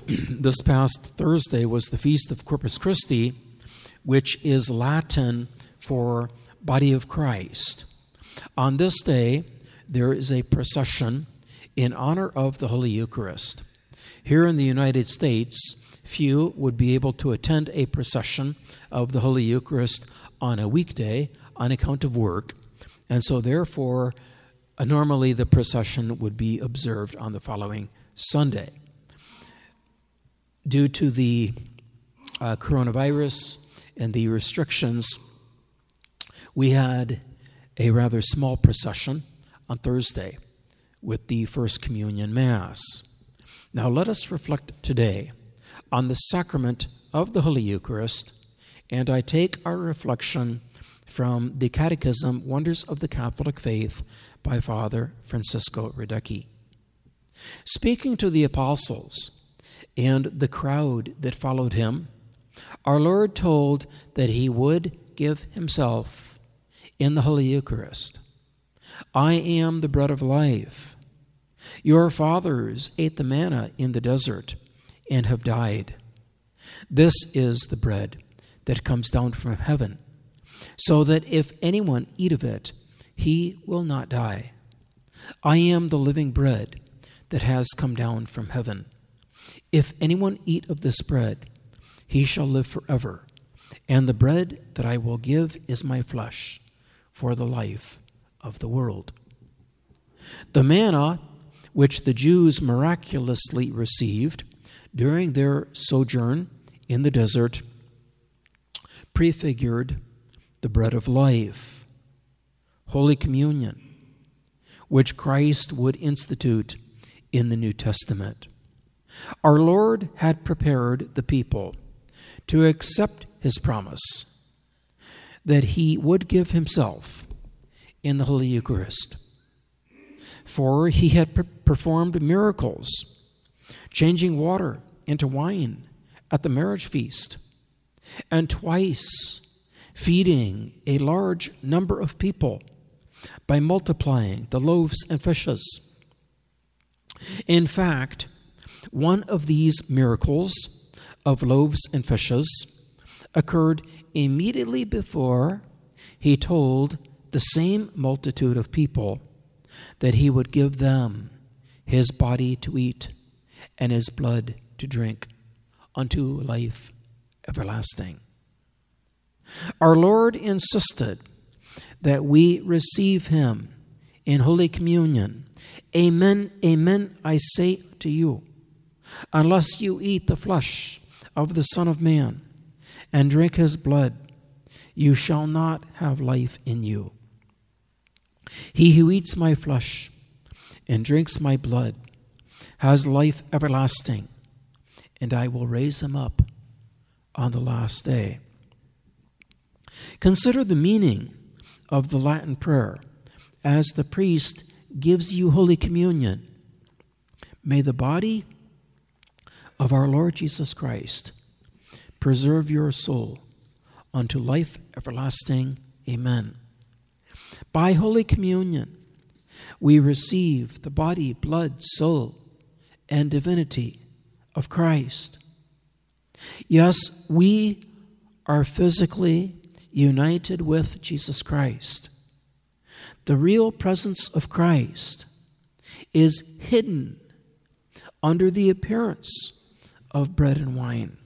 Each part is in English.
this past Thursday was the Feast of Corpus Christi, which is Latin for Body of Christ. On this day, there is a procession in honor of the Holy Eucharist. Here in the United States, few would be able to attend a procession of the Holy Eucharist on a weekday on account of work, and so therefore, normally the procession would be observed on the following Sunday. Due to the coronavirus and the restrictions, we had a rather small procession on Thursday with the First Communion Mass. Now let us reflect today on the sacrament of the Holy Eucharist, and I take our reflection from the Catechism, Wonders of the Catholic Faith, by Father Francisco Radecki. Speaking to the apostles and the crowd that followed him, our Lord told that he would give himself in the Holy Eucharist. I am the bread of life. Your fathers ate the manna in the desert and have died. This is the bread that comes down from heaven, so that if anyone eat of it, he will not die. I am the living bread that has come down from heaven. If anyone eat of this bread, he shall live forever. And the bread that I will give is my flesh, for the life of the world. The manna, which the Jews miraculously received during their sojourn in the desert, prefigured the bread of life, Holy Communion, which Christ would institute in the New Testament. Our Lord had prepared the people to accept his promise that he would give himself in the Holy Eucharist. For he had performed miracles, changing water into wine at the marriage feast, and twice feeding a large number of people by multiplying the loaves and fishes. In fact, one of these miracles of loaves and fishes occurred immediately before he told the same multitude of people that he would give them his body to eat and his blood to drink unto life everlasting. Our Lord insisted that we receive him in Holy Communion. Amen, amen, I say to you, unless you eat the flesh of the Son of Man and drink his blood, you shall not have life in you. He who eats my flesh and drinks my blood has life everlasting, and I will raise him up on the last day. Consider the meaning of the Latin prayer as the priest gives you Holy Communion. May the body of our Lord Jesus Christ preserve your soul unto life everlasting. Amen. By Holy Communion, we receive the body, blood, soul, and divinity of Christ. Yes, we are physically united with Jesus Christ. The real presence of Christ is hidden under the appearance of bread and wine.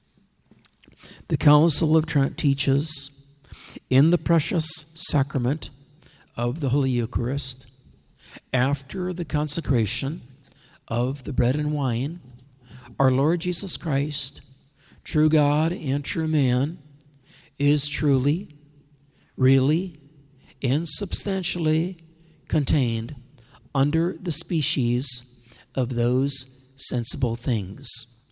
The Council of Trent teaches in the precious sacrament of the Holy Eucharist, after the consecration of the bread and wine, our Lord Jesus Christ, true God and true man, is truly, really, and substantially contained under the species of those sensible things.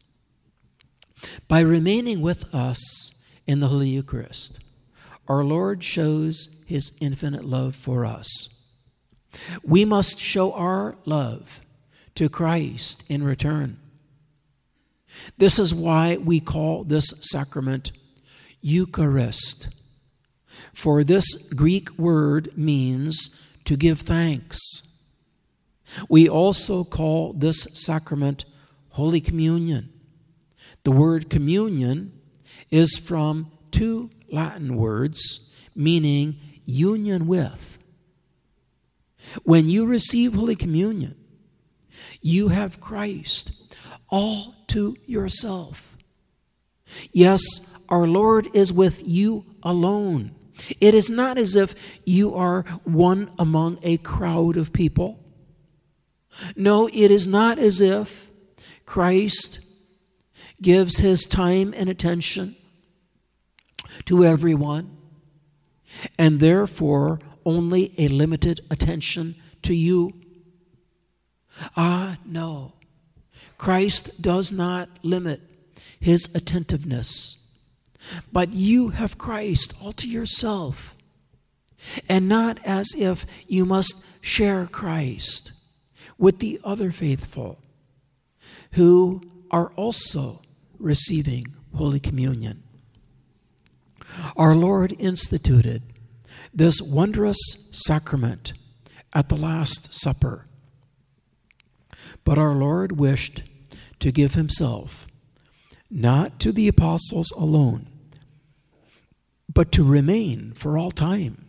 By remaining with us in the Holy Eucharist, our Lord shows his infinite love for us. We must show our love to Christ in return. This is why we call this sacrament Eucharist. For this Greek word means to give thanks. We also call this sacrament Holy Communion, The word communion is from two Latin words meaning union with. When you receive Holy Communion, you have Christ all to yourself. Yes, our Lord is with you alone. It is not as if you are one among a crowd of people. No, it is not as if Christ gives his time and attention to everyone, and therefore only a limited attention to you. No. Christ does not limit his attentiveness. But you have Christ all to yourself. And not as if you must share Christ with the other faithful who are also receiving Holy Communion. Our Lord instituted this wondrous sacrament at the Last Supper. But our Lord wished to give himself not to the apostles alone, but to remain for all time.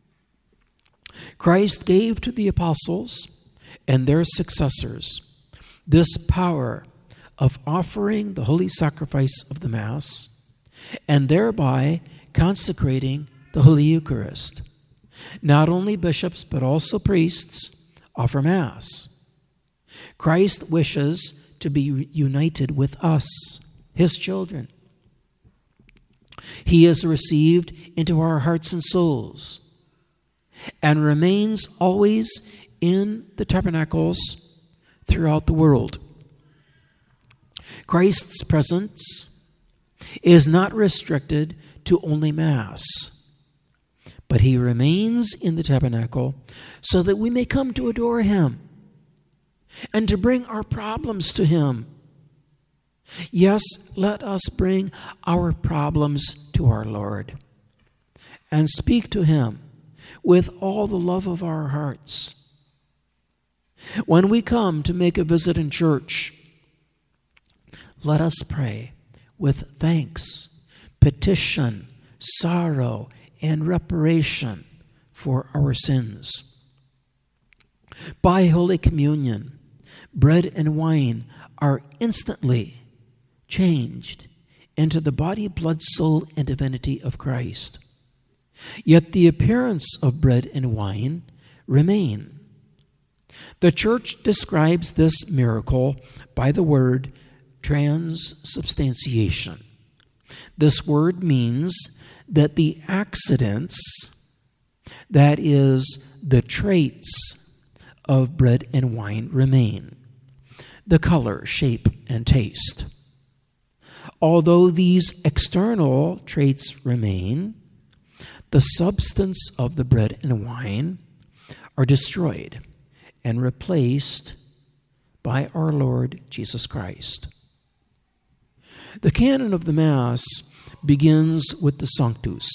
Christ gave to the apostles and their successors this power of offering the holy sacrifice of the Mass and thereby consecrating the Holy Eucharist. Not only bishops, but also priests offer Mass. Christ wishes to be united with us, his children. He is received into our hearts and souls and remains always in the tabernacles throughout the world. Christ's presence is not restricted to only Mass, but he remains in the tabernacle so that we may come to adore him and to bring our problems to him. Yes, let us bring our problems to our Lord and speak to him with all the love of our hearts. When we come to make a visit in church, let us pray with thanks, petition, sorrow, and reparation for our sins. By Holy Communion, bread and wine are instantly changed into the body, blood, soul, and divinity of Christ. Yet the appearance of bread and wine remain. The Church describes this miracle by the word transubstantiation. This word means that the accidents, that is, the traits of bread and wine remain. The color, shape, and taste. Although these external traits remain, the substance of the bread and wine are destroyed and replaced by our Lord Jesus Christ. The canon of the Mass begins with the Sanctus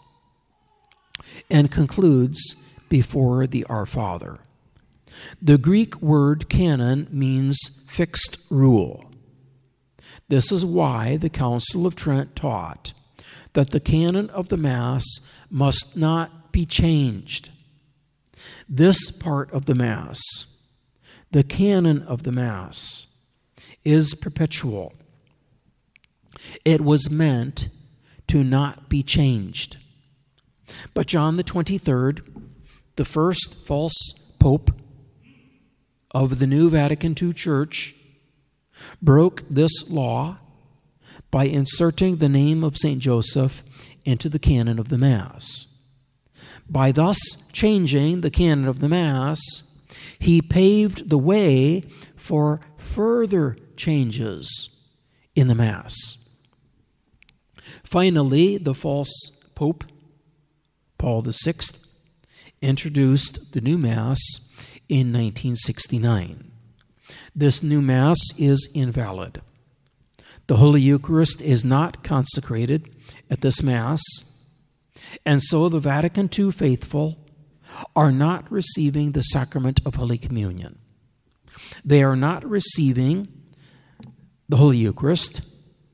and concludes before the Our Father. The Greek word canon means fixed rule. This is why the Council of Trent taught that the canon of the Mass must not be changed. This part of the Mass, the canon of the Mass, is perpetual. It was meant to not be changed. But John the 23rd, the first false pope of the new Vatican II Church, broke this law by inserting the name of St. Joseph into the canon of the Mass. By thus changing the canon of the Mass, he paved the way for further changes in the Mass. Finally, the false Pope, Paul VI, introduced the new Mass in 1969. This new Mass is invalid. The Holy Eucharist is not consecrated at this Mass, and so the Vatican II faithful are not receiving the sacrament of Holy Communion. They are not receiving the Holy Eucharist,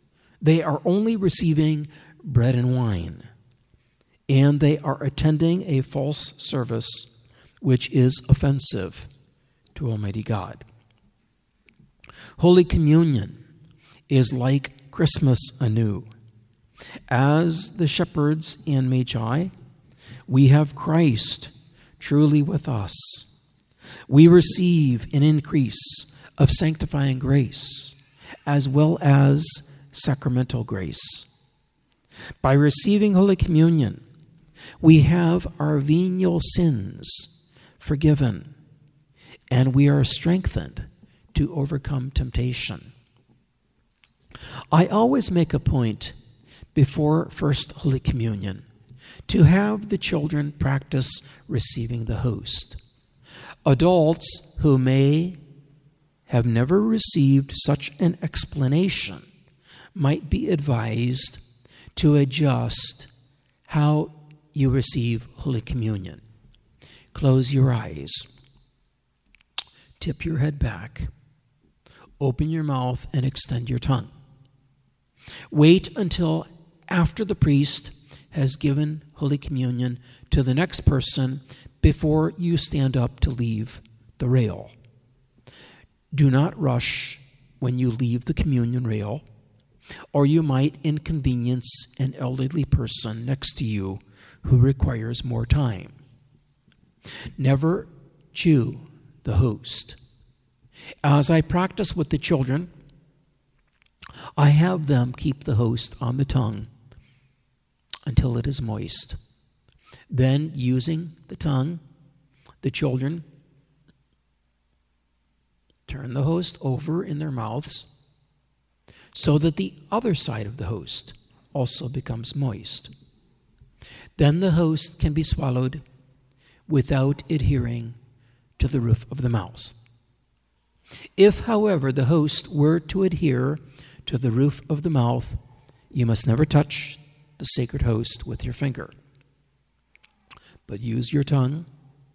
They are only receiving bread and wine, and they are attending a false service which is offensive to Almighty God. Holy Communion is like Christmas anew. As the shepherds and magi, we have Christ truly with us. We receive an increase of sanctifying grace as well as sacramental grace. By receiving Holy Communion, we have our venial sins forgiven, and we are strengthened to overcome temptation. I always make a point before First Holy Communion to have the children practice receiving the host. Adults who may have never received such an explanation might be advised to adjust how you receive Holy Communion. Close your eyes. Tip your head back. Open your mouth and extend your tongue. Wait until after the priest has given Holy Communion to the next person before you stand up to leave the rail. Do not rush when you leave the communion rail, or you might inconvenience an elderly person next to you who requires more time. Never chew the host. As I practice with the children, I have them keep the host on the tongue until it is moist. Then, using the tongue, the children turn the host over in their mouths so that the other side of the host also becomes moist. Then the host can be swallowed without adhering to the roof of the mouth. If, however, the host were to adhere to the roof of the mouth, you must never touch the sacred host with your finger, but use your tongue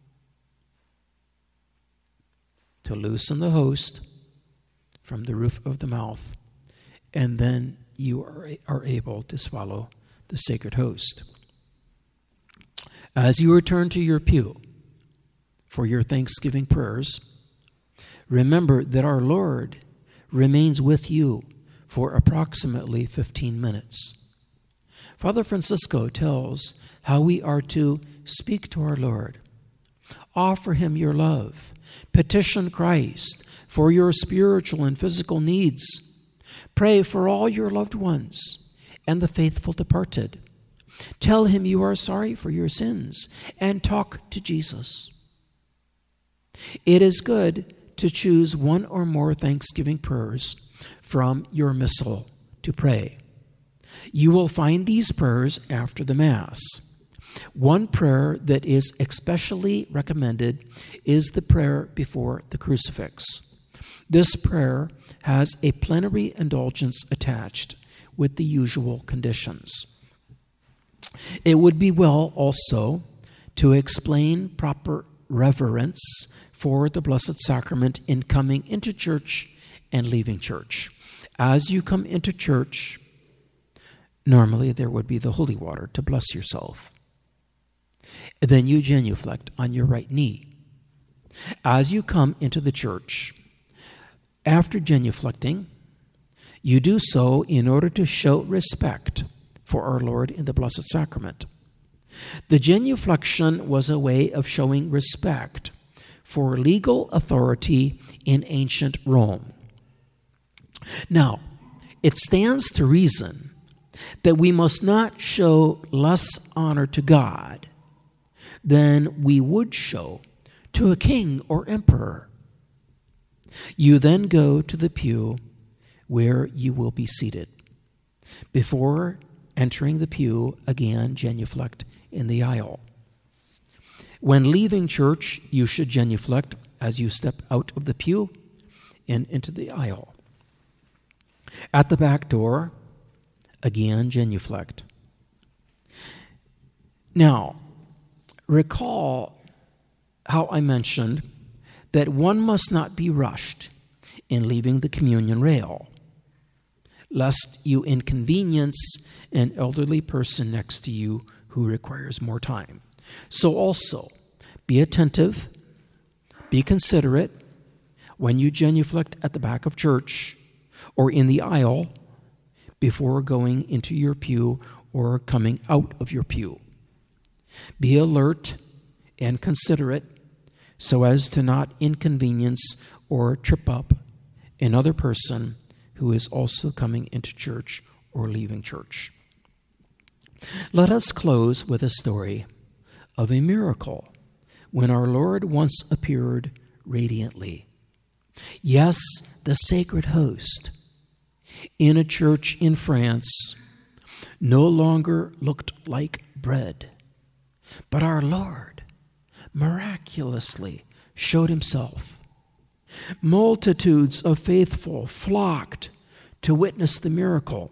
to loosen the host from the roof of the mouth, and then you are able to swallow the sacred host. As you return to your pew for your Thanksgiving prayers, remember that our Lord remains with you for approximately 15 minutes. Father Francisco tells how we are to speak to our Lord, offer him your love, petition Christ for your spiritual and physical needs, pray for all your loved ones and the faithful departed. Tell him you are sorry for your sins and talk to Jesus. It is good to choose one or more Thanksgiving prayers from your missal to pray. You will find these prayers after the Mass. One prayer that is especially recommended is the prayer before the crucifix. This prayer has a plenary indulgence attached with the usual conditions. It would be well also to explain proper reverence for the Blessed Sacrament in coming into church and leaving church. As you come into church, normally there would be the holy water to bless yourself. Then you genuflect on your right knee. As you come into the church, after genuflecting, you do so in order to show respect for our Lord in the Blessed Sacrament. The genuflection was a way of showing respect for legal authority in ancient Rome. Now, it stands to reason that we must not show less honor to God than we would show to a king or emperor. You then go to the pew where you will be seated. Before entering the pew, again genuflect in the aisle. When leaving church, you should genuflect as you step out of the pew and into the aisle. At the back door, again genuflect. Now, recall how I mentioned that one must not be rushed in leaving the communion rail. lest you inconvenience an elderly person next to you who requires more time. So also, be attentive, be considerate when you genuflect at the back of church or in the aisle before going into your pew or coming out of your pew. Be alert and considerate so as to not inconvenience or trip up another person who is also coming into church or leaving church. Let us close with a story of a miracle when our Lord once appeared radiantly. Yes, the sacred host in a church in France no longer looked like bread, but our Lord miraculously showed himself. Multitudes of faithful flocked to witness the miracle.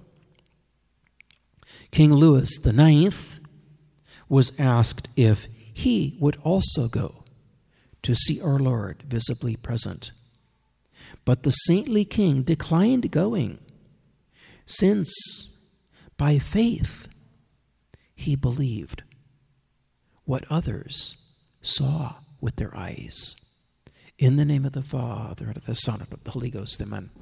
King Louis IX was asked if he would also go to see our Lord visibly present. But the saintly king declined going, since by faith he believed what others saw with their eyes. In the name of the Father, and of the Son, and of the Holy Ghost, amen.